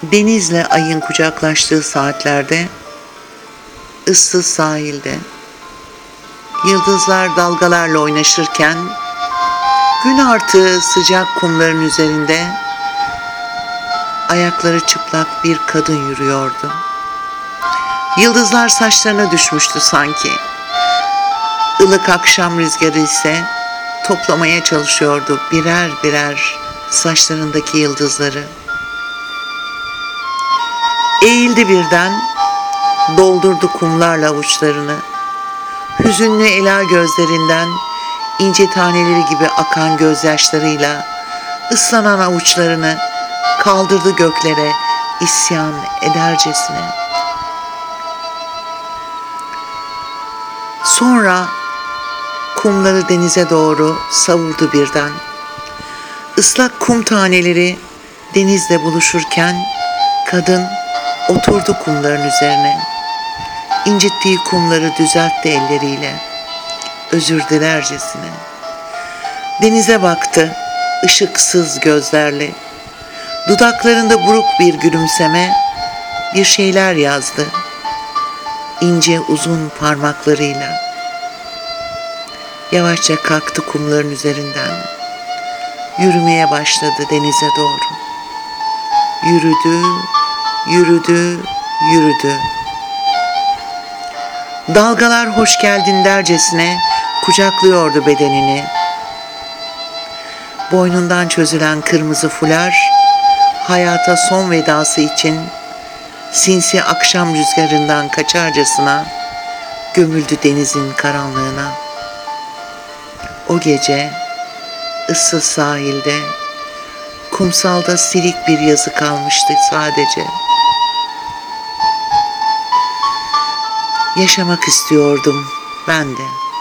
Denizle ayın kucaklaştığı saatlerde, ıssız sahilde, yıldızlar dalgalarla oynaşırken, gün artığı sıcak kumların üzerinde, ayakları çıplak bir kadın yürüyordu. Yıldızlar saçlarına düşmüştü sanki. Ilık akşam rüzgarı ise toplamaya çalışıyordu birer birer saçlarındaki yıldızları. Eğildi birden, doldurdu kumlarla avuçlarını. Hüzünlü ela gözlerinden ince taneleri gibi akan gözyaşlarıyla ıslanan avuçlarını kaldırdı göklere isyan edercesine. Sonra kumları denize doğru savurdu birden. Islak kum taneleri denizle buluşurken kadın oturdu kumların üzerine. İncittiği kumları düzeltti elleriyle, özür dilercesine. Denize baktı ışıksız gözlerle. Dudaklarında buruk bir gülümseme, bir şeyler yazdı ince uzun parmaklarıyla. Yavaşça kalktı kumların üzerinden. Yürümeye başladı denize doğru. Yürüdü, yürüdü, yürüdü. Dalgalar hoş geldin dercesine kucaklıyordu bedenini. Boynundan çözülen kırmızı fular, hayata son vedası için sinsi akşam rüzgarından kaçarcasına gömüldü denizin karanlığına. O gece ıssız sahilde, kumsalda silik bir yazı kalmıştı sadece. Yaşamak istiyordum ben de.